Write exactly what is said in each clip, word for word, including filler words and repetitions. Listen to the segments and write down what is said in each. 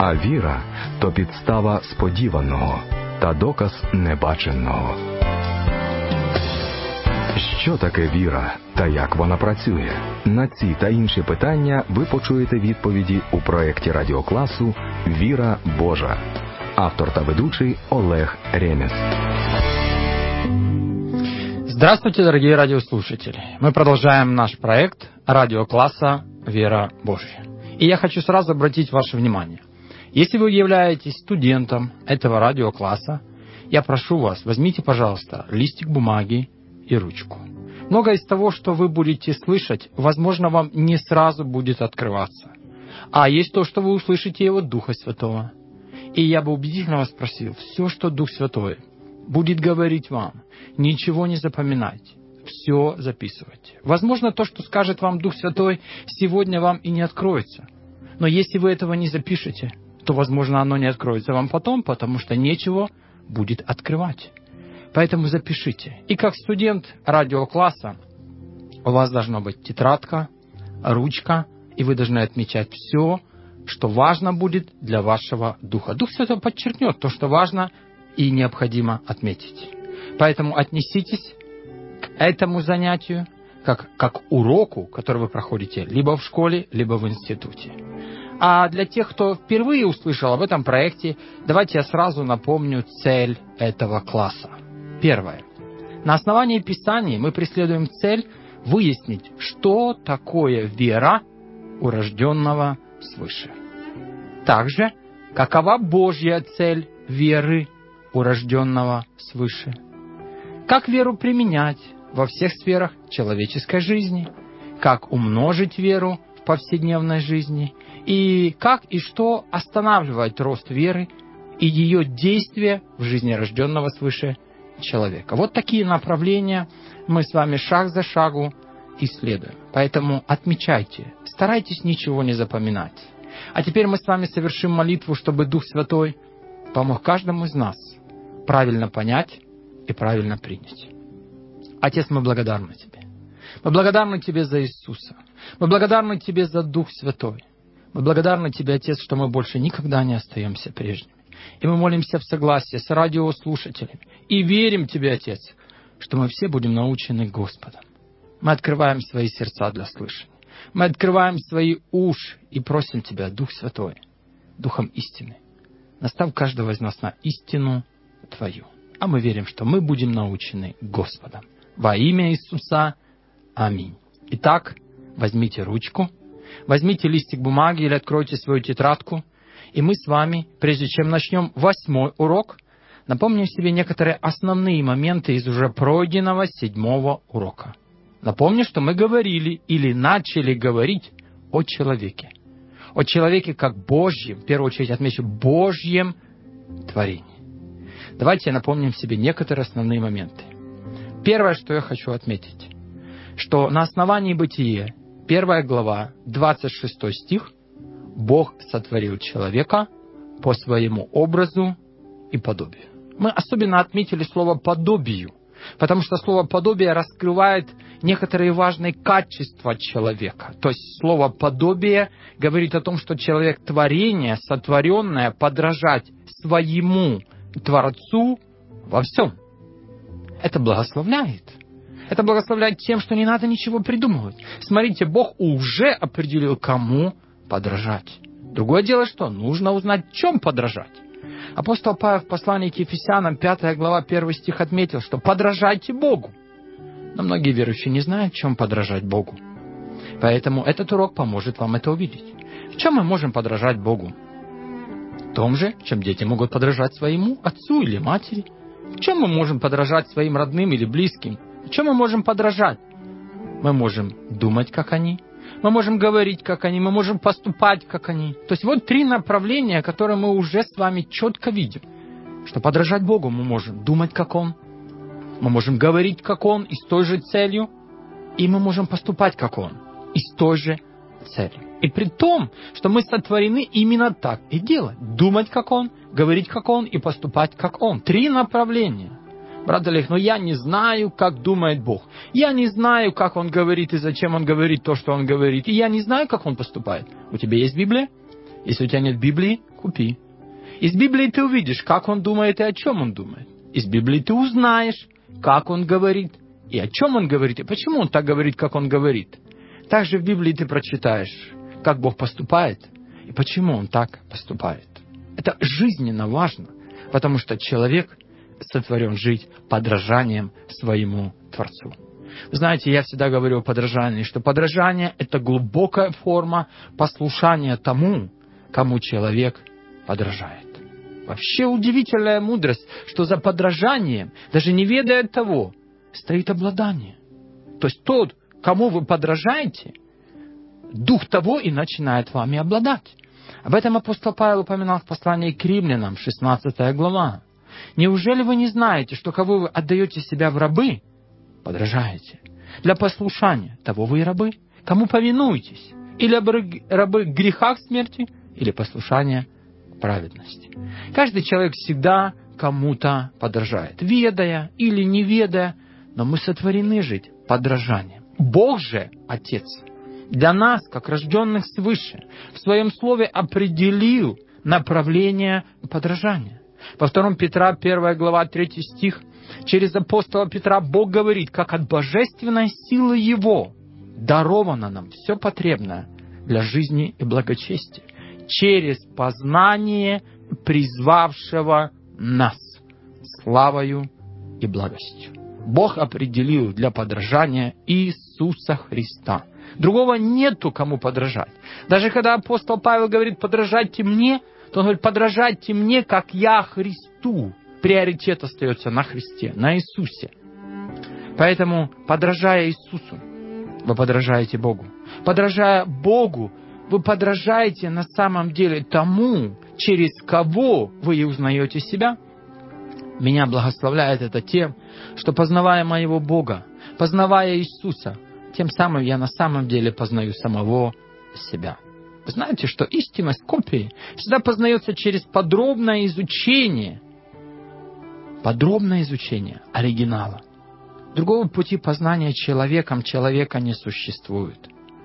А віра – то підстава сподіваного та доказ небаченого. Що таке віра та як вона працює? На ці та інші питання ви почуєте відповіді у проєкті радіокласу «Віра Божа». Автор та ведучий Олег Ремес. Здравствуйте, дорогие радиослушатели. Мы продолжаем наш проект радиокласса «Вера Божья». И я хочу сразу обратить ваше внимание. Если вы являетесь студентом этого радиокласса, я прошу вас, возьмите, пожалуйста, листик бумаги и ручку. Многое из того, что вы будете слышать, возможно, вам не сразу будет открываться. А есть то, что вы услышите от Духа Святого. И я бы убедительно вас просил, все, что Дух Святой будет говорить вам, ничего не запоминайте, все записывайте. Возможно, то, что скажет вам Дух Святой, сегодня вам и не откроется. Но если вы этого не запишете, то, возможно, оно не откроется вам потом, потому что нечего будет открывать. Поэтому запишите. И как студент радиокласса у вас должна быть тетрадка, ручка, и вы должны отмечать все, что важно будет для вашего духа. Дух Святой подчеркнет то, что важно и необходимо отметить. Поэтому отнеситесь к этому занятию как, как уроку, который вы проходите либо в школе, либо в институте. А для тех, кто впервые услышал об этом проекте, давайте я сразу напомню цель этого класса. Первое. На основании Писаний мы преследуем цель выяснить, что такое вера у рожденного свыше. Также, какова Божья цель веры у рожденного свыше. Как веру применять во всех сферах человеческой жизни. Как умножить веру в повседневной жизни. И как и что останавливает рост веры и ее действия в жизни рожденного свыше человека. Вот такие направления мы с вами шаг за шагу исследуем. Поэтому отмечайте, старайтесь ничего не запоминать. А теперь мы с вами совершим молитву, чтобы Дух Святой помог каждому из нас правильно понять и правильно принять. Отец, мы благодарны Тебе. Мы благодарны Тебе за Иисуса. Мы благодарны Тебе за Дух Святой. Мы благодарны Тебе, Отец, что мы больше никогда не остаемся прежними. И мы молимся в согласии с радиослушателями. И верим Тебе, Отец, что мы все будем научены Господом. Мы открываем свои сердца для слышания. Мы открываем свои уши и просим Тебя, Дух Святой, Духом истины, наставь каждого из нас на истину Твою. А мы верим, что мы будем научены Господом. Во имя Иисуса. Аминь. Итак, возьмите ручку, возьмите листик бумаги или откройте свою тетрадку. И мы с вами, прежде чем начнем восьмой урок, напомним себе некоторые основные моменты из уже пройденного седьмого урока. Напомню, что мы говорили или начали говорить о человеке. О человеке как Божьем, в первую очередь отмечу, Божьем творении. Давайте напомним себе некоторые основные моменты. Первое, что я хочу отметить, что на основании Бытия, первая глава, двадцать шестой стих, Бог сотворил человека по своему образу и подобию. Мы особенно отметили слово «подобию», потому что слово «подобие» раскрывает некоторые важные качества человека. То есть слово «подобие» говорит о том, что человек творение, сотворенное, подражать своему Творцу во всем. Это благословляет. Это благословляет тем, что не надо ничего придумывать. Смотрите, Бог уже определил, кому подражать. Другое дело, что нужно узнать, в чем подражать. Апостол Павел в послании к Ефесянам, пятая глава, первый стих отметил, что подражайте Богу. Но многие верующие не знают, в чем подражать Богу. Поэтому этот урок поможет вам это увидеть. В чем мы можем подражать Богу? В том же, в чем дети могут подражать своему отцу или матери. В чем мы можем подражать своим родным или близким? В чем мы можем подражать? Мы можем думать, как они. Мы можем говорить, как они. Мы можем поступать, как они. То есть вот три направления, которые мы уже с вами четко видим. Что подражать Богу мы можем думать, как Он. Мы можем говорить, как Он, и с той же целью. И мы можем поступать, как Он, и с той же целью. И при том, что мы сотворены именно так и делать. Думать, как Он, говорить, как Он, и поступать, как Он. Три направления. Брат Олег, но я не знаю, как думает Бог. Я не знаю, как Он говорит и зачем Он говорит то, что Он говорит. И я не знаю, как Он поступает. У тебя есть Библия? Если у тебя нет Библии, купи. Из Библии ты увидишь, как он думает и о чем он думает. Из Библии ты узнаешь, как он говорит и о чем он говорит, и почему он так говорит, как он говорит. Также в Библии ты прочитаешь, как Бог поступает и почему он так поступает. Это жизненно важно, потому что человек сотворен жить подражанием своему Творцу. Вы знаете, я всегда говорю о подражании, что подражание – это глубокая форма послушания тому, кому человек подражает. Вообще удивительная мудрость, что за подражанием, даже не ведая того, стоит обладание. То есть тот, кому вы подражаете, дух того и начинает вами обладать. Об этом апостол Павел упоминал в послании к Римлянам, шестнадцатая глава. «Неужели вы не знаете, что кого вы отдаете себя в рабы, подражаете? Для послушания того вы и рабы. Кому повинуетесь? Или рабы к грехах смерти, или послушания праведности». Каждый человек всегда кому-то подражает, ведая или не ведая, но мы сотворены жить подражанием. Бог же, Отец, для нас, как рожденных свыше, в Своем Слове определил направление подражания. Во втором Петра, первая глава, третий стих, через апостола Петра Бог говорит, как от божественной силы Его даровано нам все потребное для жизни и благочестия, через познание призвавшего нас славою и благостью. Бог определил для подражания Иисуса Христа. Другого нету, кому подражать. Даже когда апостол Павел говорит, подражайте мне, то он говорит, подражайте мне, как я Христу. Приоритет остается на Христе, на Иисусе. Поэтому, подражая Иисусу, вы подражаете Богу. Подражая Богу, вы подражаете на самом деле тому, через кого вы и узнаете себя. Меня благословляет это тем, что познавая моего Бога, познавая Иисуса, тем самым я на самом деле познаю самого себя. Вы знаете, что истинность копии всегда познается через подробное изучение, подробное изучение оригинала. Другого пути познания человеком человека не существует.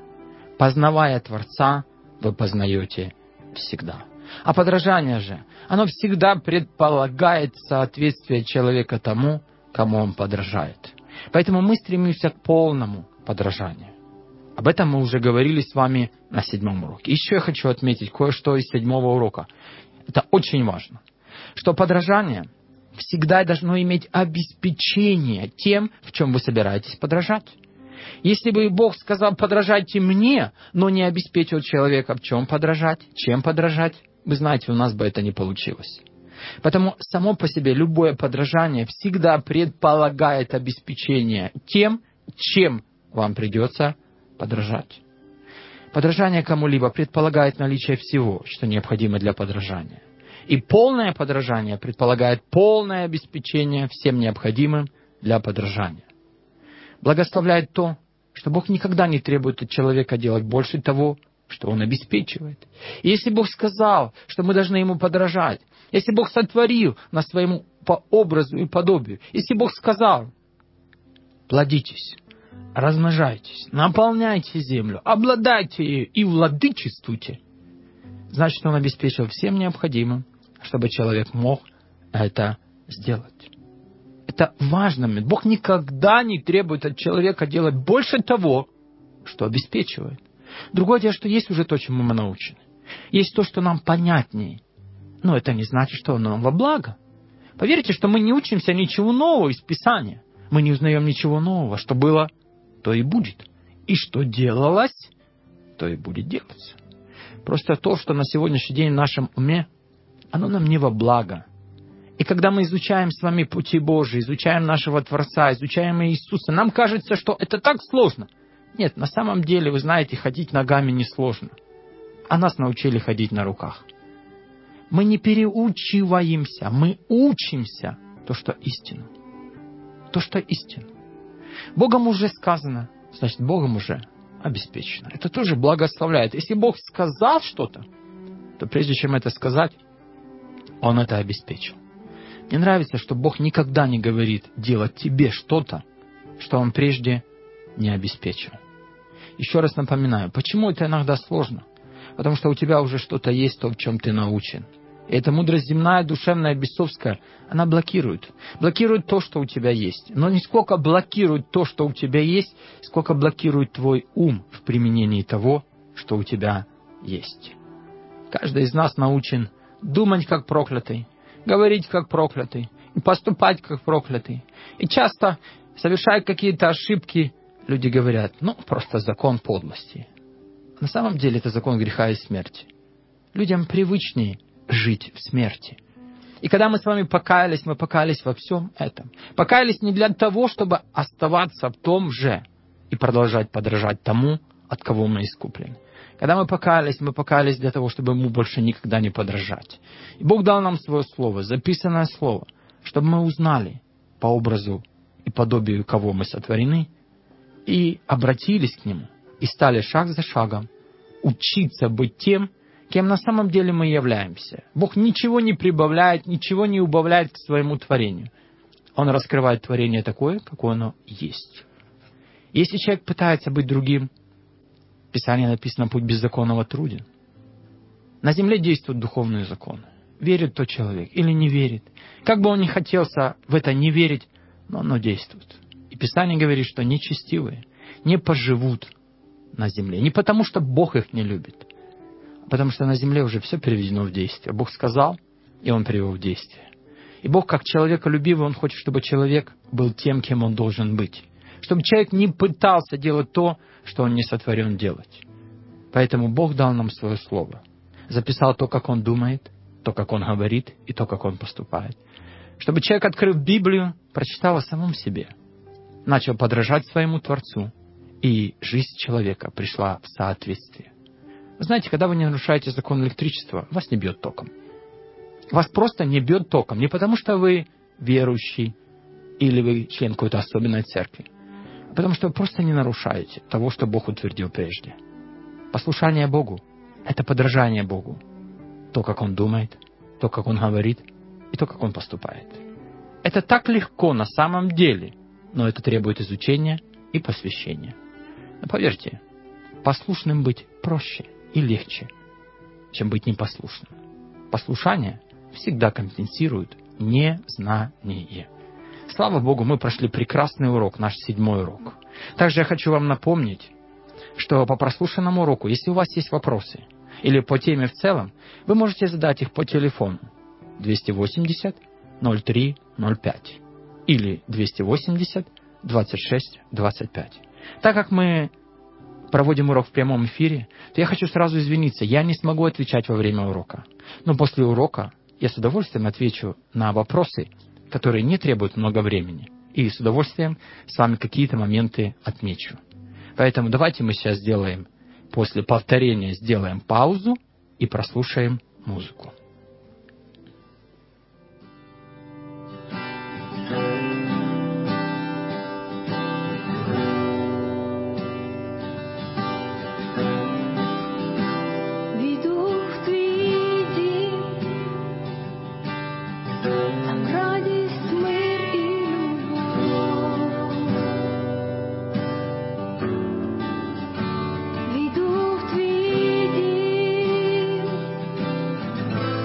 Познавая Творца, вы познаете всегда. А подражание же, оно всегда предполагает соответствие человека тому, кому он подражает. Поэтому мы стремимся к полному подражанию. Об этом мы уже говорили с вами на седьмом уроке. Еще я хочу отметить кое-что из седьмого урока. Это очень важно. Что подражание всегда должно иметь обеспечение тем, в чем вы собираетесь подражать. Если бы Бог сказал, подражайте мне, но не обеспечил человека, в чем подражать, чем подражать, вы знаете, у нас бы это не получилось. Потому само по себе любое подражание всегда предполагает обеспечение тем, чем вам придется подражать. Подражание кому-либо предполагает наличие всего, что необходимо для подражания. И полное подражание предполагает полное обеспечение всем необходимым для подражания. Благословляет то, что Бог никогда не требует от человека делать больше того, что Он обеспечивает. И если Бог сказал, что мы должны Ему подражать, если Бог сотворил на своему по образу и подобию, если Бог сказал, плодитесь, размножайтесь, наполняйте землю, обладайте ею и владычествуйте, значит, Он обеспечил всем необходимым, чтобы человек мог это сделать. Это важный момент. Бог никогда не требует от человека делать больше того, что обеспечивает. Другое дело, что есть уже то, чему мы научены. Есть то, что нам понятнее. Но это не значит, что оно нам во благо. Поверьте, что мы не учимся ничего нового из Писания. Мы не узнаем ничего нового. Что было, то и будет. И что делалось, то и будет делаться. Просто то, что на сегодняшний день в нашем уме, оно нам не во благо. И когда мы изучаем с вами пути Божии, изучаем нашего Творца, изучаем Иисуса, нам кажется, что это так сложно. Нет, на самом деле, вы знаете, ходить ногами несложно. А нас научили ходить на руках. Мы не переучиваемся, мы учимся то, что истина. То, что истина. Богом уже сказано, значит, Богом уже обеспечено. Это тоже благословляет. Если Бог сказал что-то, то прежде чем это сказать, Он это обеспечил. Мне нравится, что Бог никогда не говорит делать тебе что-то, что Он прежде не обеспечил. Еще раз напоминаю, почему это иногда сложно? Потому что у тебя уже что-то есть, то, в чем ты научен. И эта мудрость земная, душевная, бесовская, она блокирует. Блокирует то, что у тебя есть. Но не сколько блокирует то, что у тебя есть, сколько блокирует твой ум в применении того, что у тебя есть. Каждый из нас научен думать как проклятый, говорить как проклятый, и поступать как проклятый. И часто, совершая какие-то ошибки, люди говорят, ну, просто закон подлости. На самом деле это закон греха и смерти. Людям привычнее жить в смерти. И когда мы с вами покаялись, мы покаялись во всем этом. Покаялись не для того, чтобы оставаться в том же и продолжать подражать тому, от кого мы искуплены. Когда мы покаялись, мы покаялись для того, чтобы ему больше никогда не подражать. И Бог дал нам свое слово, записанное слово, чтобы мы узнали по образу и подобию, кого мы сотворены, и обратились к нему, и стали шаг за шагом учиться быть тем, кем на самом деле мы являемся. Бог ничего не прибавляет, ничего не убавляет к своему творению. Он раскрывает творение такое, какое оно есть. Если человек пытается быть другим, в Писании написано, путь беззаконного труден. На земле действуют духовные законы. Верит тот человек или не верит. Как бы он ни хотелся в это не верить, но оно действует. И Писание говорит, что нечестивые не поживут на земле. Не потому, что Бог их не любит, а потому что на земле уже все переведено в действие. Бог сказал, и Он привел в действие. И Бог, как человеколюбивый, Он хочет, чтобы человек был тем, кем он должен быть. Чтобы человек не пытался делать то, что он не сотворен делать. Поэтому Бог дал нам свое слово. Записал то, как Он думает, то, как Он говорит, и то, как Он поступает. Чтобы человек, открыв Библию, прочитал о самом себе, начал подражать своему Творцу, и жизнь человека пришла в соответствие. Вы знаете, когда вы не нарушаете закон электричества, вас не бьет током. Вас просто не бьет током. Не потому, что вы верующий или вы член какой-то особенной церкви, а потому что вы просто не нарушаете того, что Бог утвердил прежде. Послушание Богу – это подражание Богу. То, как Он думает, то, как Он говорит, и то, как Он поступает. Это так легко на самом деле, но это требует изучения и посвящения. Но поверьте, послушным быть проще и легче, чем быть непослушным. Послушание всегда компенсирует незнание. Слава Богу, мы прошли прекрасный урок, наш седьмой урок. Также я хочу вам напомнить, что по прослушанному уроку, если у вас есть вопросы или по теме в целом, вы можете задать их по телефону двести восемьдесят ноль три ноль пять или двести восемьдесят двадцать шесть двадцать пять. Так как мы проводим урок в прямом эфире, то я хочу сразу извиниться, я не смогу отвечать во время урока. Но после урока я с удовольствием отвечу на вопросы, которые не требуют много времени. И с удовольствием с вами какие-то моменты отмечу. Поэтому давайте мы сейчас сделаем, после повторения сделаем паузу и прослушаем музыку. Веду в твій дім.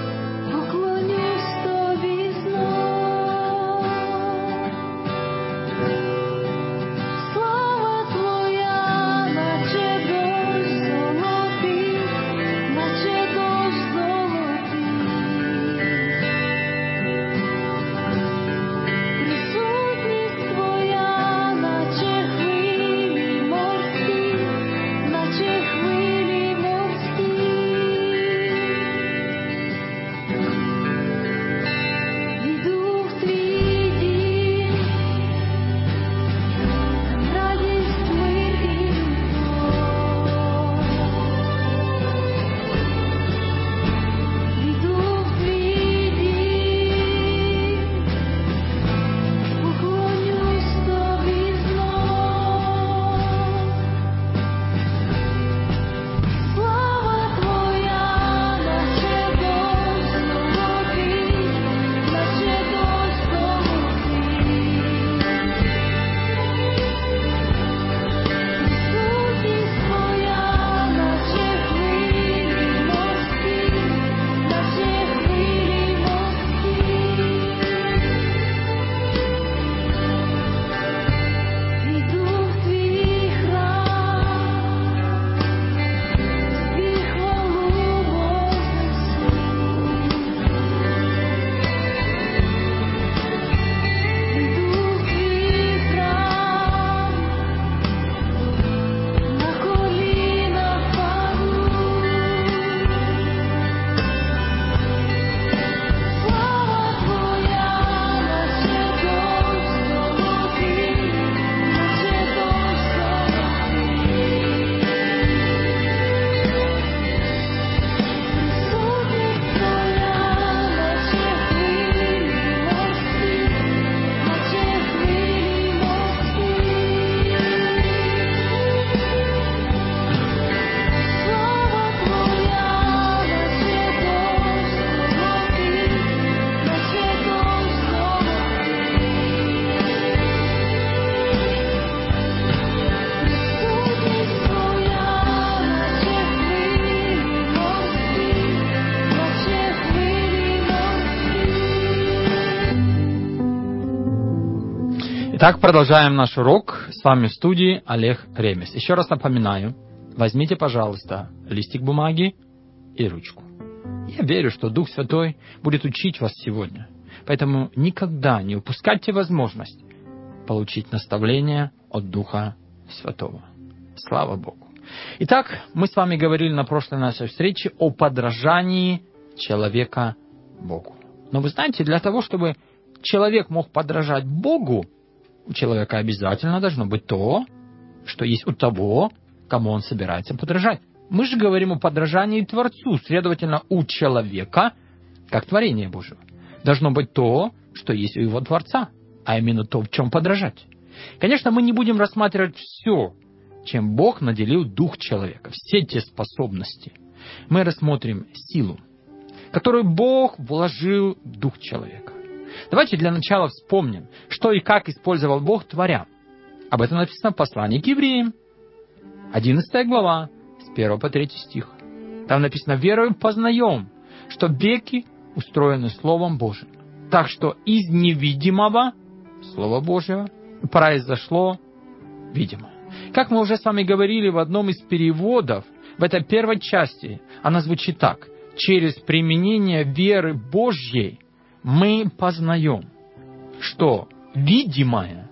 Итак, продолжаем наш урок. С вами в студии Олег Ремес. Еще раз напоминаю, возьмите, пожалуйста, листик бумаги и ручку. Я верю, что Дух Святой будет учить вас сегодня. Поэтому никогда не упускайте возможность получить наставление от Духа Святого. Слава Богу. Итак, мы с вами говорили на прошлой нашей встрече о подражании человека Богу. Но вы знаете, для того, чтобы человек мог подражать Богу, у человека обязательно должно быть то, что есть у того, кому он собирается подражать. Мы же говорим о подражании Творцу, следовательно, у человека, как творения Божьего, должно быть то, что есть у его Творца, а именно то, в чем подражать. Конечно, мы не будем рассматривать все, чем Бог наделил дух человека, все те способности. Мы рассмотрим силу, которую Бог вложил в дух человека. Давайте для начала вспомним, что и как использовал Бог, творя. Об этом написано в послании к евреям, одиннадцатая глава, с первого по третий стих. Там написано: «Верою познаем, что веки устроены Словом Божьим, так что из невидимого Слова Божьего произошло видимое». Как мы уже с вами говорили в одном из переводов, в этой первой части, она звучит так: «Через применение веры Божьей мы познаем, что видимое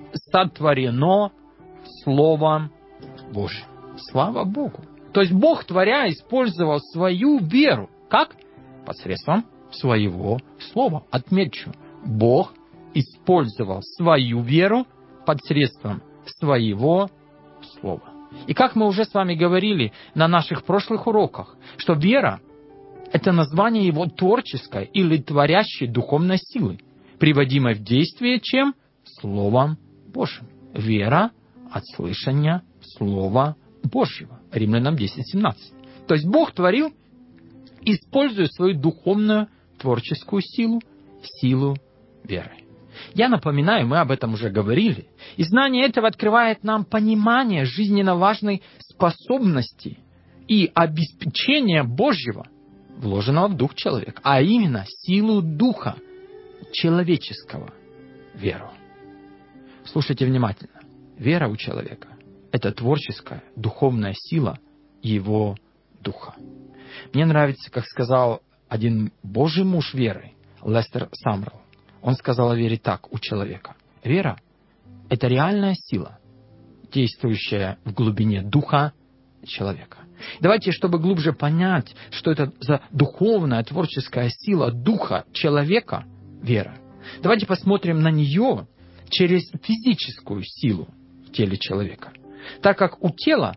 сотворено Словом Божьим». Слава Богу! То есть Бог, творя, использовал свою веру. Как? Посредством своего слова. Отмечу, Бог использовал свою веру посредством своего слова. И как мы уже с вами говорили на наших прошлых уроках, что вера – это название его творческой или творящей духовной силы, приводимой в действие чем? Словом Божьим. Вера от слышания Слова Божьего. Римлянам десять семнадцать. То есть Бог творил, используя свою духовную творческую силу, силу веры. Я напоминаю, мы об этом уже говорили, и знание этого открывает нам понимание жизненно важной способности и обеспечения Божьего, вложенного в дух человека, а именно силу духа человеческого, веру. Слушайте внимательно. Вера у человека – это творческая, духовная сила его духа. Мне нравится, как сказал один Божий муж веры, Лестер Самрелл. Он сказал о вере так у человека. Вера – это реальная сила, действующая в глубине духа человека. Давайте, чтобы глубже понять, что это за духовная, творческая сила духа человека, вера, давайте посмотрим на нее через физическую силу в теле человека. Так как у тела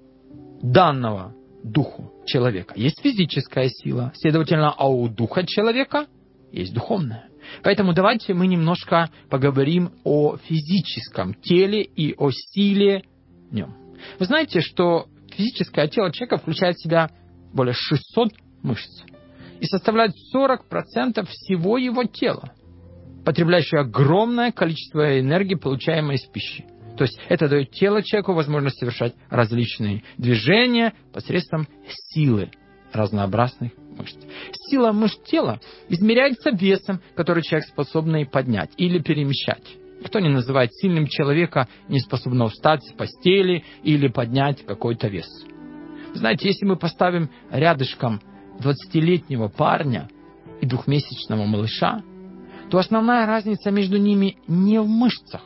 данного духу человека есть физическая сила, следовательно, а у духа человека есть духовная. Поэтому давайте мы немножко поговорим о физическом теле и о силе в нем. Вы знаете, что физическое тело человека включает в себя более шестисот мышц и составляет сорок процентов всего его тела, потребляющее огромное количество энергии, получаемой из пищи. То есть это дает телу человеку возможность совершать различные движения посредством силы разнообразных мышц. Сила мышц тела измеряется весом, который человек способен поднять или перемещать. Никто не называет сильным человека, не способного встать с постели или поднять какой-то вес. Знаете, если мы поставим рядышком двадцатилетнего парня и двухмесячного малыша, то основная разница между ними не в мышцах,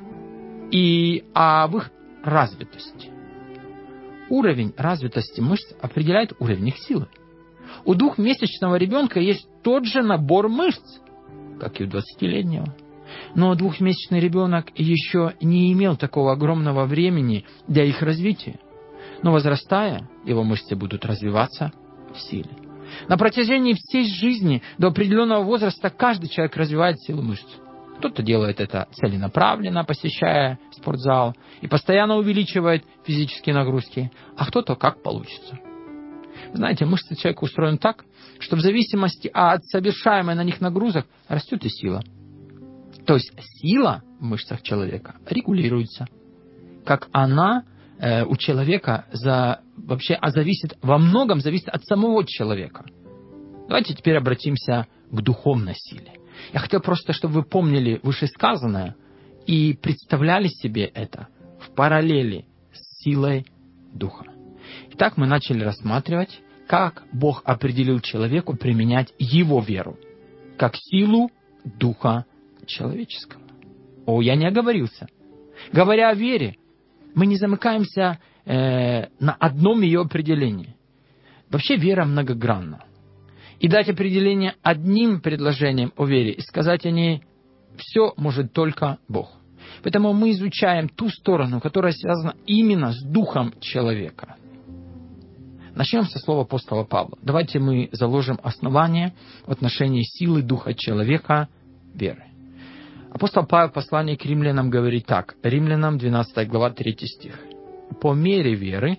и, а в их развитости. Уровень развитости мышц определяет уровень их силы. У двухмесячного ребенка есть тот же набор мышц, как и у двадцатилетнего. Но двухмесячный ребенок еще не имел такого огромного времени для их развития. Но возрастая, его мышцы будут развиваться в силе. На протяжении всей жизни до определенного возраста каждый человек развивает силу мышц. Кто-то делает это целенаправленно, посещая спортзал, и постоянно увеличивает физические нагрузки, а кто-то как получится. Знаете, мышцы человека устроены так, что в зависимости от совершаемой на них нагрузок растет и сила. То есть сила в мышцах человека регулируется, как она э, у человека за, вообще а зависит, во многом зависит от самого человека. Давайте теперь обратимся к духовной силе. Я хотел просто, чтобы вы помнили вышесказанное и представляли себе это в параллели с силой Духа. Итак, мы начали рассматривать, как Бог определил человеку применять его веру, как силу Духа человеческого. О, я не оговорился. Говоря о вере, мы не замыкаемся э, на одном ее определении. Вообще вера многогранна. И дать определение одним предложением о вере и сказать о ней все может только Бог. Поэтому мы изучаем ту сторону, которая связана именно с духом человека. Начнем со слова апостола Павла. Давайте мы заложим основание в отношении силы духа человека веры. Апостол Павел в послании к римлянам говорит так. Римлянам двенадцатая глава, третий стих. «По мере веры,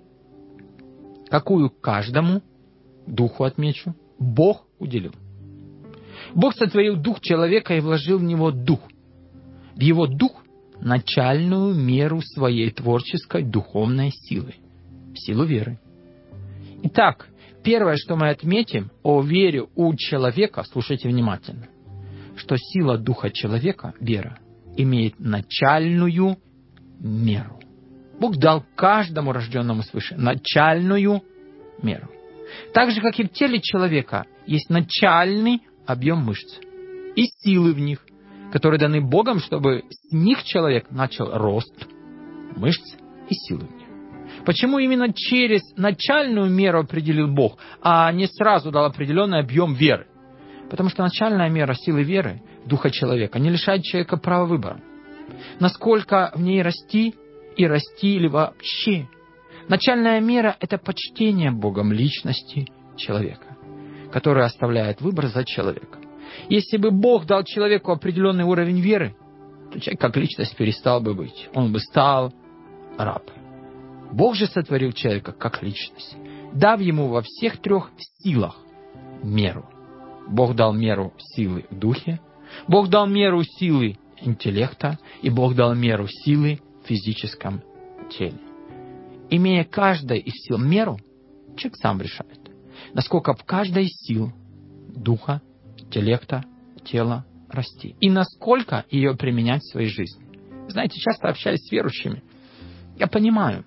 какую каждому, духу отмечу, Бог уделил». Бог сотворил дух человека и вложил в него дух. В его дух начальную меру своей творческой духовной силы. Силу веры. Итак, первое, что мы отметим о вере у человека, слушайте внимательно, что сила духа человека, вера, имеет начальную меру. Бог дал каждому рожденному свыше начальную меру. Так же, как и в теле человека, есть начальный объем мышц и силы в них, которые даны Богом, чтобы с них человек начал рост мышц и силы в них. Почему именно через начальную меру определил Бог, а не сразу дал определенный объем веры? Потому что начальная мера силы веры, духа человека, не лишает человека права выбора. Насколько в ней расти и расти или вообще. Начальная мера – это почтение Богом личности человека, которая оставляет выбор за человеком. Если бы Бог дал человеку определенный уровень веры, то человек как личность перестал бы быть. Он бы стал раб. Бог же сотворил человека как личность, дав ему во всех трех силах меру. Бог дал меру силы в духе, Бог дал меру силы интеллекта, и Бог дал меру силы в физическом теле. Имея каждой из сил меру, человек сам решает, насколько в каждой из сил духа, интеллекта, тела расти. И насколько ее применять в своей жизни. Знаете, часто общаясь с верующими, я понимаю,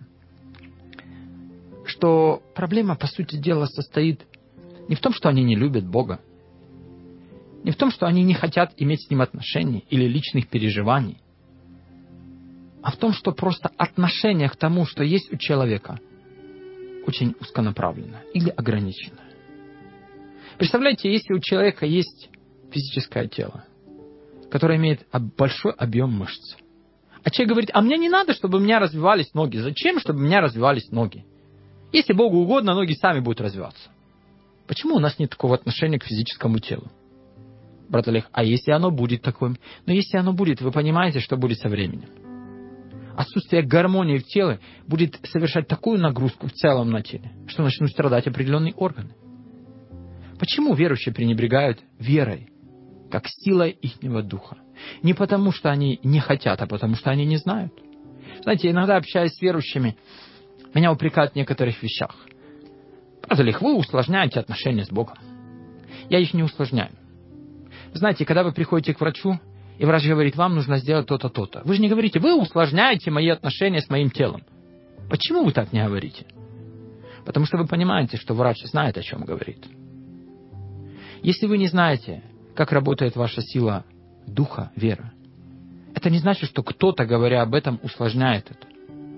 что проблема, по сути дела, состоит не в том, что они не любят Бога, не в том, что они не хотят иметь с Ним отношений или личных переживаний, а в том, что просто отношение к тому, что есть у человека, очень узконаправленно или ограничено. Представляете, если у человека есть физическое тело, которое имеет большой объем мышц, а человек говорит, а мне не надо, чтобы у меня развивались ноги. Зачем, чтобы у меня развивались ноги? Если Богу угодно, ноги сами будут развиваться. Почему у нас нет такого отношения к физическому телу? Брат Олег, а если оно будет таким? Но если оно будет, вы понимаете, что будет со временем. Отсутствие гармонии в теле будет совершать такую нагрузку в целом на теле, что начнут страдать определенные органы. Почему верующие пренебрегают верой, как силой ихнего духа? Не потому, что они не хотят, а потому, что они не знают. Знаете, иногда, общаясь с верующими, меня упрекают в некоторых вещах. Брат Олег, вы усложняете отношения с Богом. Я их не усложняю. Знаете, когда вы приходите к врачу, и врач говорит, вам нужно сделать то-то, то-то. Вы же не говорите, вы усложняете мои отношения с моим телом. Почему вы так не говорите? Потому что вы понимаете, что врач знает, о чем говорит. Если вы не знаете, как работает ваша сила духа, вера, это не значит, что кто-то, говоря об этом, усложняет это.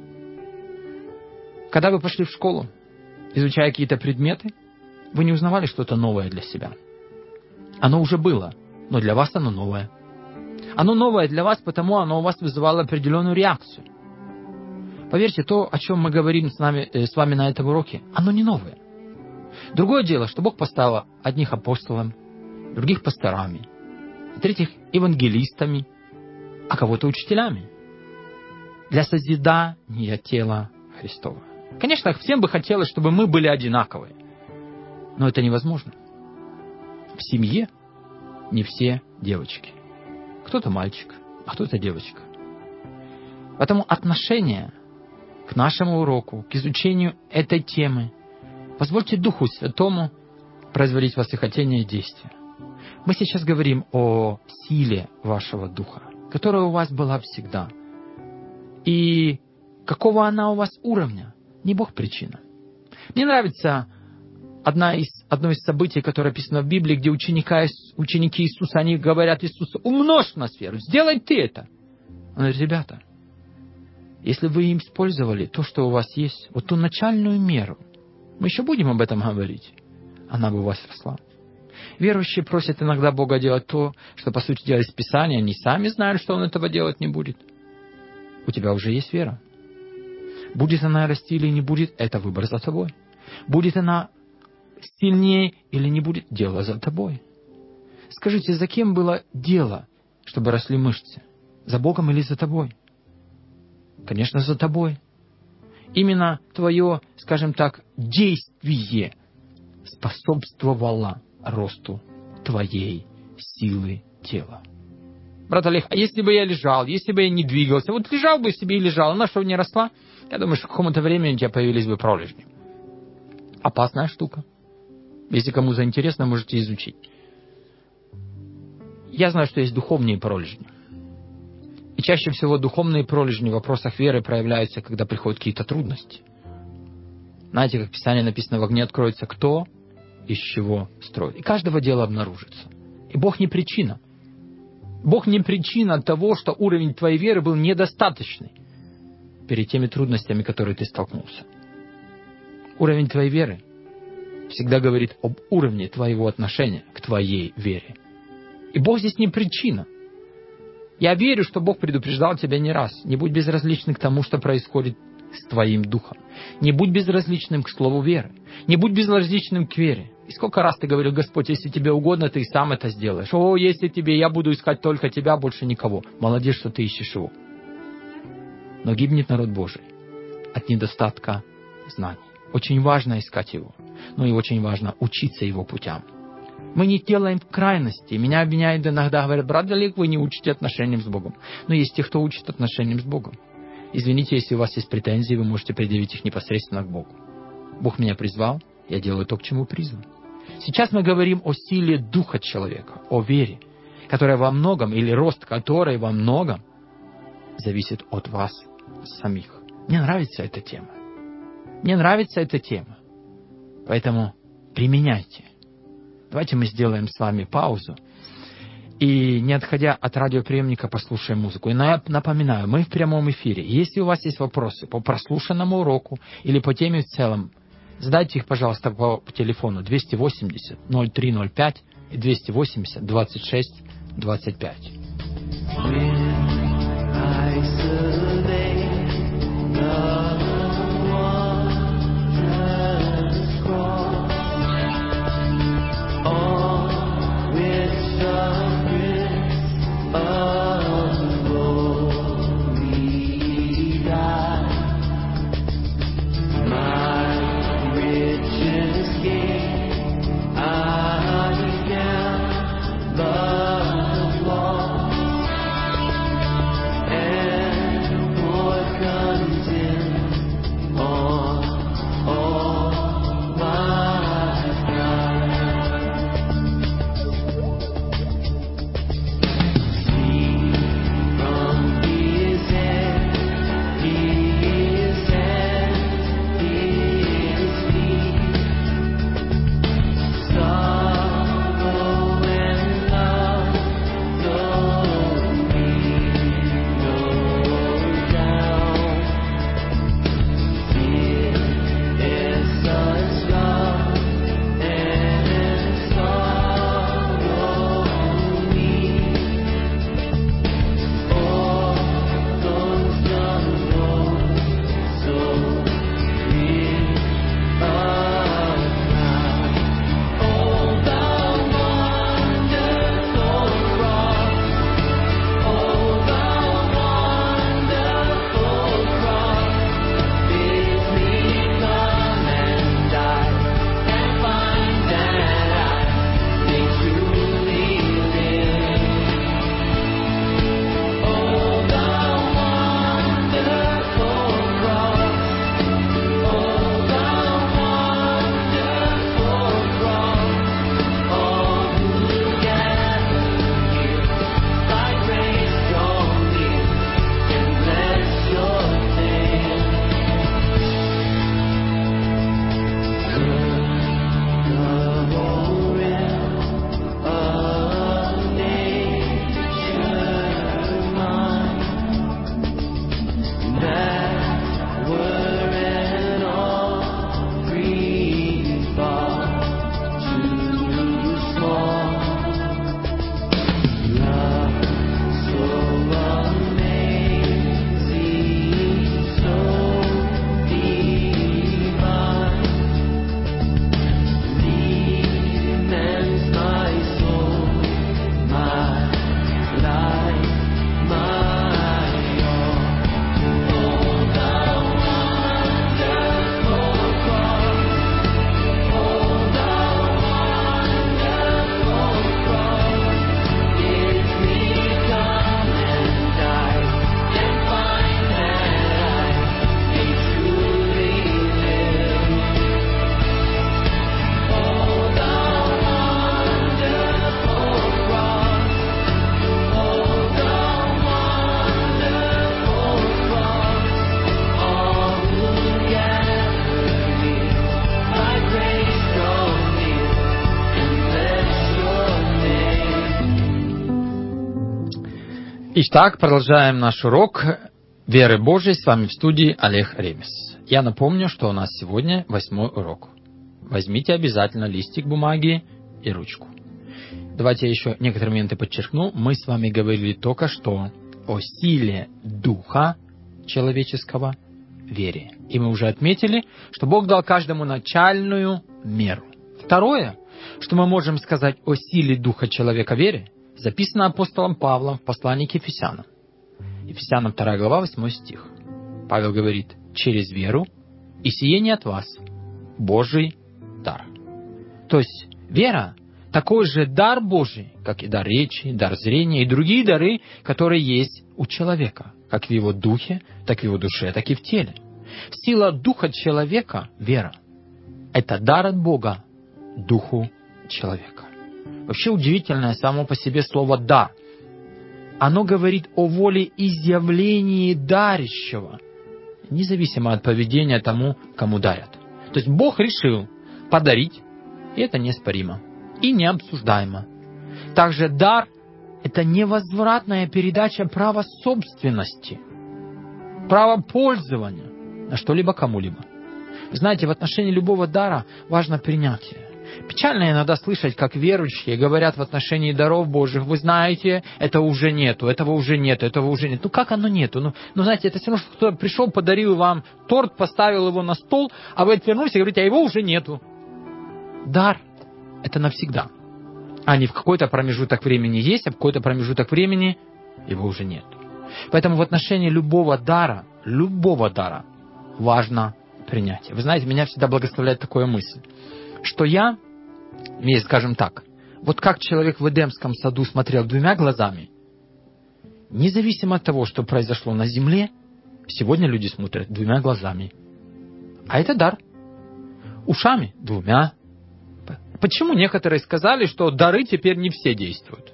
Когда вы пошли в школу, изучая какие-то предметы, вы не узнавали что-то новое для себя. Оно уже было, но для вас оно новое. Оно новое для вас, потому оно у вас вызывало определенную реакцию. Поверьте, то, о чем мы говорим с, нами, э, с вами на этом уроке, оно не новое. Другое дело, что Бог поставил одних апостолами, других пасторами, третьих евангелистами, а кого-то учителями. Для созидания тела Христова. Конечно, всем бы хотелось, чтобы мы были одинаковые. Но это невозможно. В семье не все девочки. Кто-то мальчик, а кто-то девочка. Поэтому отношение к нашему уроку, к изучению этой темы, позвольте Духу Святому производить в вас и хотение и действия. Мы сейчас говорим о силе вашего духа. которая у вас была всегда. И какого она у вас уровня, не Бог причина. Мне нравится одна из, одно из событий, которое описано в Библии, где ученика, ученики Иисуса, они говорят Иисусу: умножь нас веру, сделай ты это. Он говорит: ребята, если вы им использовали то, что у вас есть, вот ту начальную меру, мы еще будем об этом говорить, она бы у вас росла. Верующие просят иногда Бога делать то, что, по сути дела, из Писания, они сами знают, что Он этого делать не будет. У тебя уже есть вера. Будет она расти или не будет, это выбор за тобой. Будет она сильнее или не будет, дело за тобой. Скажите, за кем было дело, чтобы росли мышцы? За Богом или за тобой? Конечно, за тобой. Именно твое, скажем так, действие способствовало росту твоей силы тела. Брат Олег, а если бы я лежал, если бы я не двигался, вот лежал бы себе и лежал, она что, не росла? Я думаю, что к какому-то времени у тебя появились бы пролежни. Опасная штука. Если кому заинтересно, можете изучить. Я знаю, что есть духовные пролежни. И чаще всего духовные пролежни в вопросах веры проявляются, когда приходят какие-то трудности. Знаете, как в Писании написано: в огне откроется кто, из чего строит. И каждого дела обнаружится. И Бог не причина. Бог не причина того, что уровень твоей веры был недостаточный перед теми трудностями, которые ты столкнулся. Уровень твоей веры всегда говорит об уровне твоего отношения к твоей вере. И Бог здесь не причина. Я верю, что Бог предупреждал тебя не раз. Не будь безразличным к тому, что происходит с твоим духом. Не будь безразличным к слову веры. Не будь безразличным к вере. И сколько раз ты говорил: Господь, если тебе угодно, ты сам это сделаешь. О, если тебе, я буду искать только тебя, больше никого. Молодец, что ты ищешь его. Но гибнет народ Божий от недостатка знаний. Очень важно искать его. Но и очень важно учиться его путям. Мы не делаем крайности. Меня обвиняют иногда, говорят: брат Олег, вы не учите отношениям с Богом. Но есть те, кто учит отношениям с Богом. Извините, если у вас есть претензии, вы можете предъявить их непосредственно к Богу. Бог меня призвал, я делаю то, к чему призван. Сейчас мы говорим о силе духа человека, о вере, которая во многом, или рост которой во многом зависит от вас самих. Мне нравится эта тема. Мне нравится эта тема. Поэтому применяйте. Давайте мы сделаем с вами паузу. И, не отходя от радиоприемника, послушаем музыку. И напоминаю, мы в прямом эфире. Если у вас есть вопросы по прослушанному уроку или по теме в целом, задайте их, пожалуйста, по телефону двести восемьдесят ноль три ноль пять и двести восемьдесят двадцать шесть двадцать пять. And what comes in Итак, продолжаем наш урок веры Божией. С вами в студии Олег Ремес. Я напомню, что у нас сегодня восьмой урок. Возьмите обязательно листик бумаги и ручку. Давайте я еще некоторые моменты подчеркну. Мы с вами говорили только что о силе духа человеческого вере. И мы уже отметили, что Бог дал каждому начальную меру. Второе, что мы можем сказать о силе духа человека вере, записано апостолом Павлом в послании к Ефесянам. Ефесянам вторая глава, восьмой стих. Павел говорит: через веру, и сие не от вас, Божий дар. То есть вера такой же дар Божий, как и дар речи, дар зрения и другие дары, которые есть у человека, как в его духе, так и в его душе, так и в теле. Сила духа человека – вера. Это дар от Бога духу человека. Вообще удивительное само по себе слово «дар». Оно говорит о воле изъявлении дарящего, независимо от поведения тому, кому дарят. То есть Бог решил подарить, и это неоспоримо и необсуждаемо. Также дар – это невозвратная передача права собственности, права пользования на что-либо кому-либо. Знаете, в отношении любого дара важно принятие. Печально иногда слышать, как верующие говорят в отношении даров Божьих: вы знаете, этого уже нету, этого уже нету, этого уже нет. Ну как оно нету? Ну, ну знаете, это все равно, что кто-то пришел, подарил вам торт, поставил его на стол, а вы отвернулись и говорите: а его уже нету. Дар – это навсегда. А не в какой-то промежуток времени есть, а в какой-то промежуток времени его уже нет. Поэтому в отношении любого дара, любого дара важно принятие. Вы знаете, меня всегда благословляет такая мысль, что я, есть, скажем так, вот как человек в Эдемском саду смотрел двумя глазами, независимо от того, что произошло на земле, сегодня люди смотрят двумя глазами. А это дар. Ушами двумя. Почему некоторые сказали, что дары теперь не все действуют?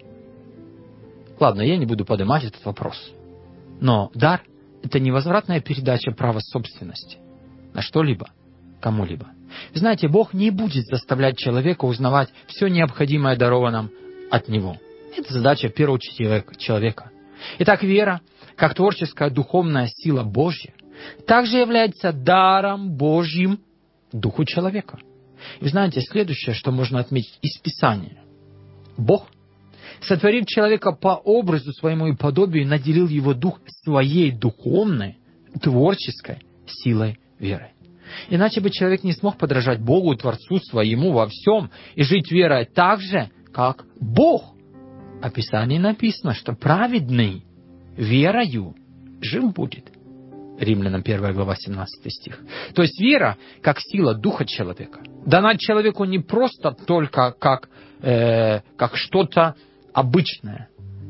Ладно, я не буду поднимать этот вопрос. Но дар – это невозвратная передача права собственности на что-либо, кому-либо. Вы знаете, Бог не будет заставлять человека узнавать все необходимое дарованным от Него. Это задача, в первую очередь, человека. Итак, вера, как творческая духовная сила Божья, также является даром Божьим духу человека. И вы знаете, следующее, что можно отметить из Писания. Бог, сотворив человека по образу своему и подобию, наделил его дух своей духовной, творческой силой веры. Иначе бы человек не смог подражать Богу, Творцу своему во всем и жить верой так же, как Бог. В Писании написано, что праведный верою жив будет. Римлянам первая глава, семнадцатый стих. То есть вера, как сила духа человека, дана человеку не просто только как, э, как что-то обычное.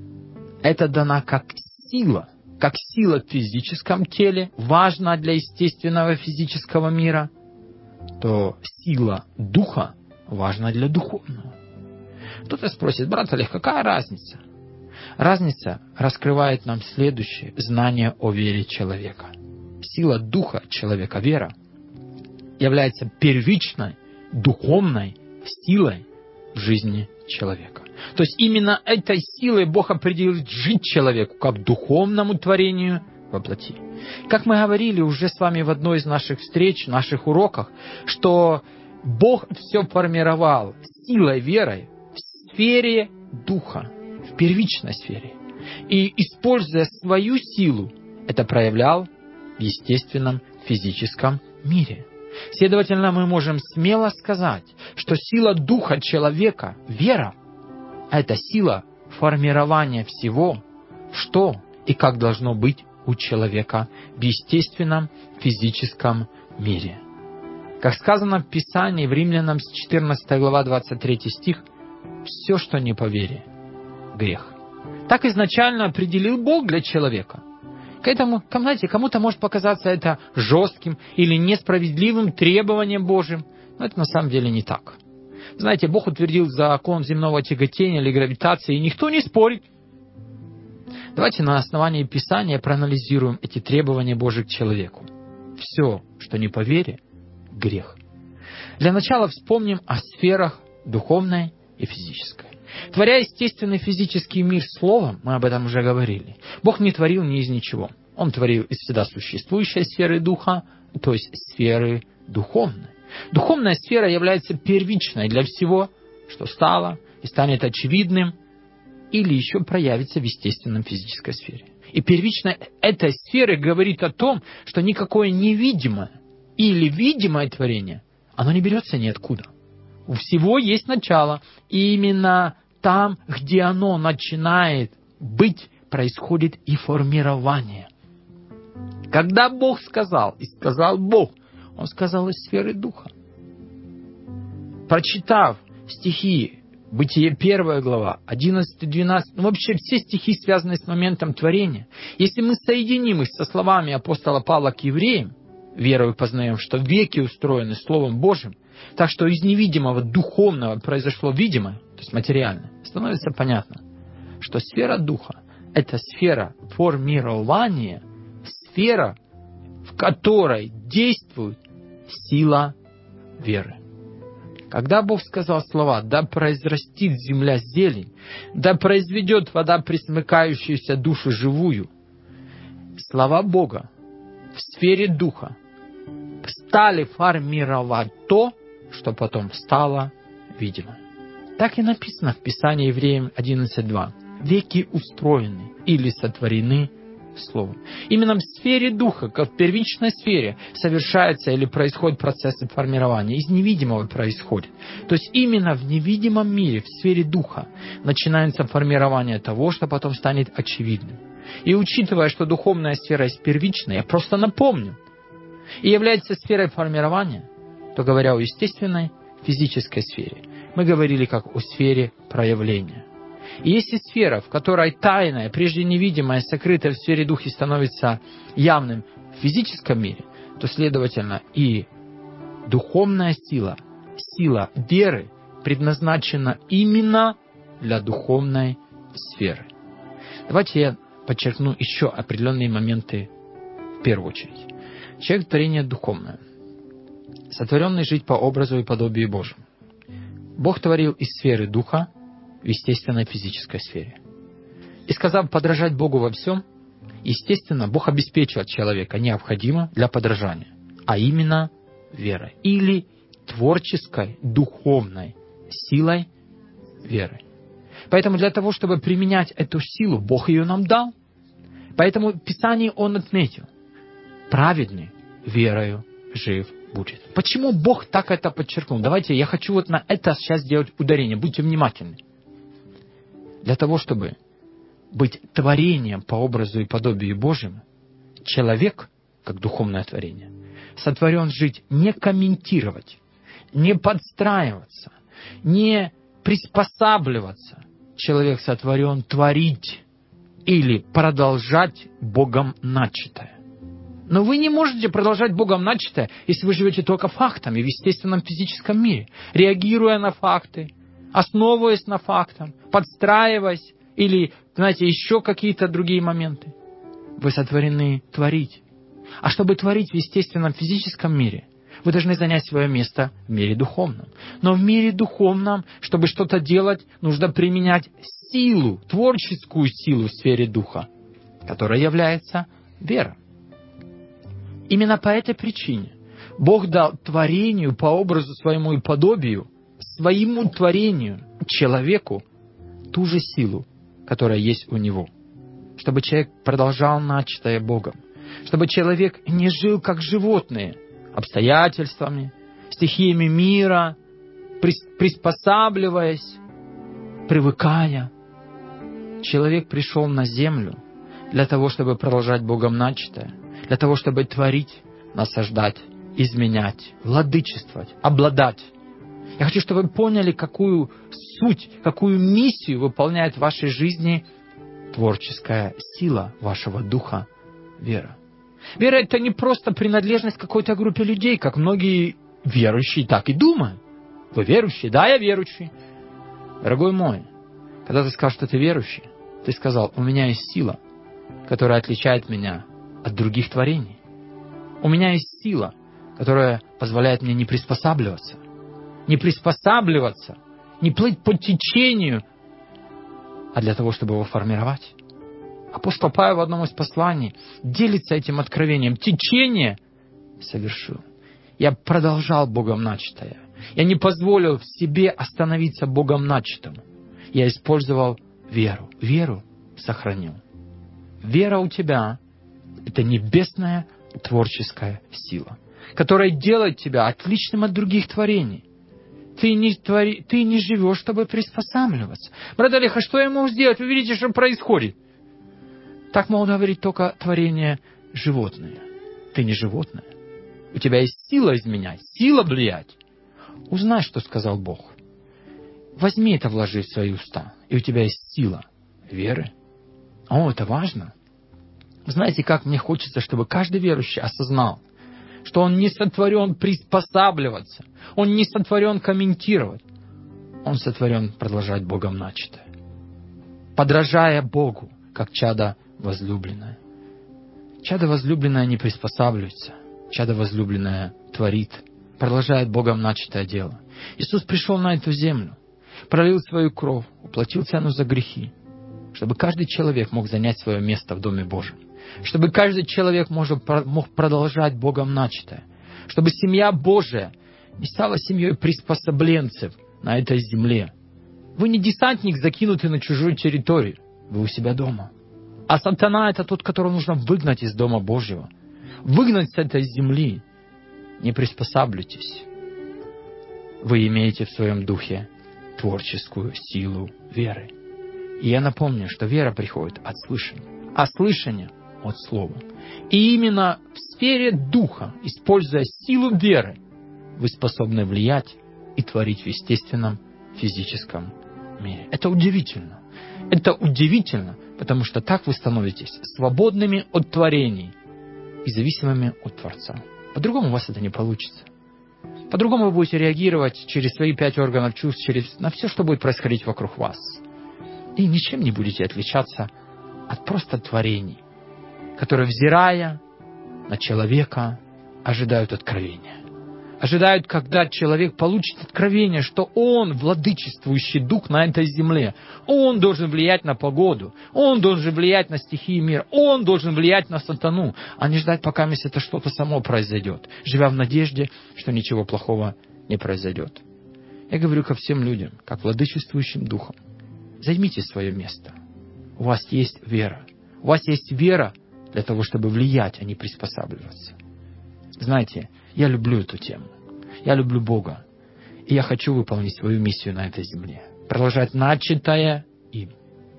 Это дана как сила, как сила в физическом теле, важна для естественного физического мира, то сила духа важна для духовного. Кто-то спросит: брат Олег, какая разница? Разница раскрывает нам следующее знание о вере человека. Сила духа человека, вера, является первичной духовной силой в жизни человека. То есть именно этой силой Бог определил жить человеку как духовному творению во плоти. Как мы говорили уже с вами в одной из наших встреч, в наших уроках, что Бог все формировал силой веры в сфере духа, в первичной сфере. И, используя свою силу, это проявлял в естественном физическом мире. Следовательно, мы можем смело сказать, что сила духа человека, вера, это сила формирования всего, что и как должно быть у человека в естественном физическом мире. Как сказано в Писании в Римлянам четырнадцатая глава, двадцать третий стих, все, что не по вере, грех. Так изначально определил Бог для человека. К этому, знаете, кому-то может показаться это жестким или несправедливым требованием Божьим, но это на самом деле не так. Знаете, Бог утвердил закон земного тяготения или гравитации, и никто не спорит. Давайте на основании Писания проанализируем эти требования Божьи к человеку. Все, что не по вере, грех. Для начала вспомним о сферах духовной и физической. Творя естественный физический мир словом, мы об этом уже говорили, Бог не творил ни из ничего. Он творил из всегда существующей сферы духа, то есть сферы духовной. Духовная сфера является первичной для всего, что стало и станет очевидным, или еще проявится в естественном физической сфере. И первичная этой сферы говорит о том, что никакое невидимое или видимое творение, оно не берется ниоткуда. У всего есть начало, и именно там, где оно начинает быть, происходит и формирование. Когда Бог сказал, и сказал Бог, Он сказал из сферы духа. Прочитав стихи Бытие первая глава, одиннадцать-двенадцать, ну вообще все стихи, связанные с моментом творения, если мы соединим их со словами апостола Павла к евреям, верою познаем, что веки устроены Словом Божьим, так что из невидимого духовного произошло видимое, то есть материальное, становится понятно, что сфера духа – это сфера формирования, сфера, в которой действует сила веры. Когда Бог сказал слова «да произрастит земля зелень», «да произведет вода пресмыкающуюся душу живую», слова Бога в сфере духа стали формировать то, что потом стало видимо. Так и написано в Писании Евреям одиннадцать два. «Веки устроены или сотворены Словом». Именно в сфере духа, как в первичной сфере, совершается или происходит процессы формирования. Из невидимого происходит. То есть именно в невидимом мире, в сфере духа, начинается формирование того, что потом станет очевидным. И учитывая, что духовная сфера есть первичная, я просто напомню, и является сферой формирования, то, говоря о естественной физической сфере, мы говорили как о сфере проявления. И если сфера, в которой тайное, прежде невидимое, сокрытое в сфере духа становится явным в физическом мире, то, следовательно, и духовная сила, сила веры предназначена именно для духовной сферы. Давайте я подчеркну еще определенные моменты в первую очередь. Человек творение духовное, сотворенный жить по образу и подобию Божьему. Бог творил из сферы духа в естественной физической сфере. И сказав подражать Богу во всем, естественно, Бог обеспечил человека необходимо для подражания, а именно верой или творческой, духовной силой веры. Поэтому для того, чтобы применять эту силу, Бог ее нам дал. Поэтому в Писании Он отметил: праведный верою жив будет. Почему Бог так это подчеркнул? Давайте, я хочу вот на это сейчас сделать ударение. Будьте внимательны. Для того, чтобы быть творением по образу и подобию Божьему, человек, как духовное творение, сотворен жить не комментировать, не подстраиваться, не приспосабливаться. Человек сотворен творить или продолжать Богом начатое. Но вы не можете продолжать Богом начатое, если вы живете только фактами в естественном физическом мире, реагируя на факты, основываясь на фактах, подстраиваясь или, знаете, еще какие-то другие моменты. Вы сотворены творить. А чтобы творить в естественном физическом мире, вы должны занять свое место в мире духовном. Но в мире духовном, чтобы что-то делать, нужно применять силу, творческую силу в сфере духа, которая является вера. Именно по этой причине Бог дал творению по образу своему и подобию, своему творению, человеку, ту же силу, которая есть у него. Чтобы человек продолжал начатое Богом. Чтобы человек не жил как животные, обстоятельствами, стихиями мира, приспосабливаясь, привыкая. Человек пришел на землю для того, чтобы продолжать Богом начатое, для того, чтобы творить, насаждать, изменять, владычествовать, обладать. Я хочу, чтобы вы поняли, какую суть, какую миссию выполняет в вашей жизни творческая сила вашего духа, вера. Вера — это не просто принадлежность к какой-то группе людей, как многие верующие так и думают. Вы верующий? Да, я верующий. Дорогой мой, когда ты сказал, что ты верующий, ты сказал: у меня есть сила, которая отличает меня от других творений. У меня есть сила, которая позволяет мне не приспосабливаться. Не приспосабливаться, не плыть по течению а для того, чтобы его формировать. Апостол Павел в одном из посланий делится этим откровением. Течение совершил. Я продолжал Богом начатое. Я не позволил в себе остановиться Богом начатому. Я использовал веру. Веру сохранил. Вера у тебя – это небесная творческая сила, которая делает тебя отличным от других творений. Ты не, твори, ты не живешь, чтобы приспосабливаться. Брат Олег, а что я могу сделать? Вы видите, что происходит? Так могут говорить только творения животные. Ты не животное. У тебя есть сила изменять, сила влиять. Узнай, что сказал Бог. Возьми это, вложи в свои уста, и у тебя есть сила веры. О, это важно. Знаете, как мне хочется, чтобы каждый верующий осознал, что он не сотворен приспосабливаться, он не сотворен комментировать, он сотворен продолжать Богом начатое, подражая Богу, как чадо возлюбленное. Чадо возлюбленное не приспосабливается, чадо возлюбленное творит, продолжает Богом начатое дело. Иисус пришел на эту землю, пролил свою кровь, уплатил цену за грехи, чтобы каждый человек мог занять свое место в Доме Божьем, чтобы каждый человек мог продолжать Богом начатое, чтобы семья Божия не стала семьей приспособленцев на этой земле. Вы не десантник, закинутый на чужую территорию, вы у себя дома. А сатана — это тот, которого нужно выгнать из Дома Божьего, выгнать с этой земли. Не приспосабливайтесь. Вы имеете в своем духе творческую силу веры. И я напомню, что вера приходит от слышания, а слышание от слова. И именно в сфере духа, используя силу веры, вы способны влиять и творить в естественном физическом мире. Это удивительно. Это удивительно, потому что так вы становитесь свободными от творений и зависимыми от Творца. По-другому у вас это не получится. По-другому вы будете реагировать через свои пять органов чувств, через, на все, что будет происходить вокруг вас. И ничем не будете отличаться от просто творений, которые, взирая на человека, ожидают откровения. Ожидают, когда человек получит откровение, что он владычествующий дух на этой земле. Он должен влиять на погоду. Он должен влиять на стихии мира. Он должен влиять на сатану. А не ждать, пока это что-то само произойдет, живя в надежде, что ничего плохого не произойдет. Я говорю ко всем людям, как владычествующим духом. Займите свое место. У вас есть вера. У вас есть вера для того, чтобы влиять, а не приспосабливаться. Знаете, я люблю эту тему. Я люблю Бога. И я хочу выполнить свою миссию на этой земле. Продолжать начатое им.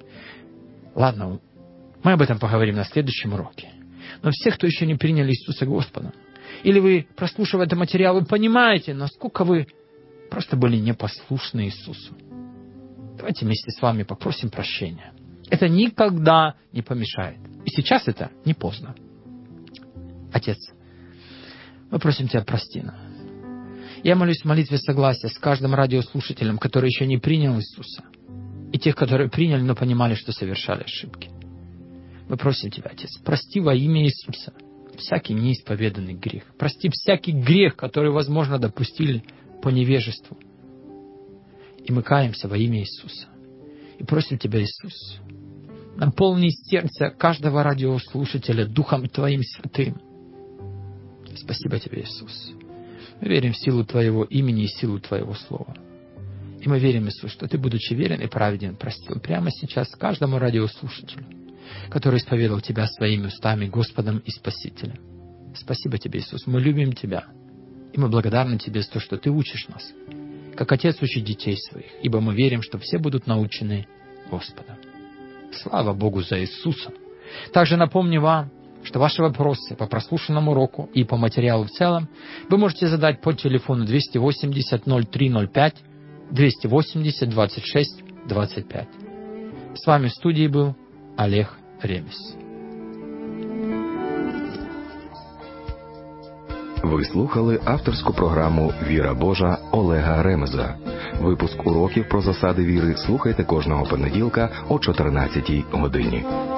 Ладно, мы об этом поговорим на следующем уроке. Но все, кто еще не приняли Иисуса Господом, или вы, прослушав этот материал, вы понимаете, насколько вы просто были непослушны Иисусу. Давайте вместе с вами попросим прощения. Это никогда не помешает. И сейчас это не поздно. Отец, мы просим Тебя, прости нас. Я молюсь в молитве согласия с каждым радиослушателем, который еще не принял Иисуса, и тех, которые приняли, но понимали, что совершали ошибки. Мы просим Тебя, Отец, прости во имя Иисуса всякий неисповеданный грех. Прости всякий грех, который, возможно, допустили по невежеству. И мы каемся во имя Иисуса. И просим Тебя, Иисус, наполни сердце каждого радиослушателя Духом Твоим Святым. Спасибо Тебе, Иисус. Мы верим в силу Твоего имени и силу Твоего Слова. И мы верим, Иисус, что Ты, будучи верен и праведен, простил прямо сейчас каждому радиослушателю, который исповедовал Тебя своими устами Господом и Спасителем. Спасибо Тебе, Иисус. Мы любим Тебя. И мы благодарны Тебе за то, что Ты учишь нас, как Отец учит детей своих, ибо мы верим, что все будут научены Господом. Слава Богу за Иисуса. Также напомню вам, что ваши вопросы по прослушанному уроку и по материалу в целом вы можете задать по телефону двести восемьдесят ноль три ноль пять, двести восемьдесят двадцать шесть двадцать пять. С вами в студии был Олег Ремес. Ви слухали авторську програму «Віра Божа» Олега Ремеза. Випуск уроків про засади віри слухайте кожного понеділка о чотирнадцятій годині.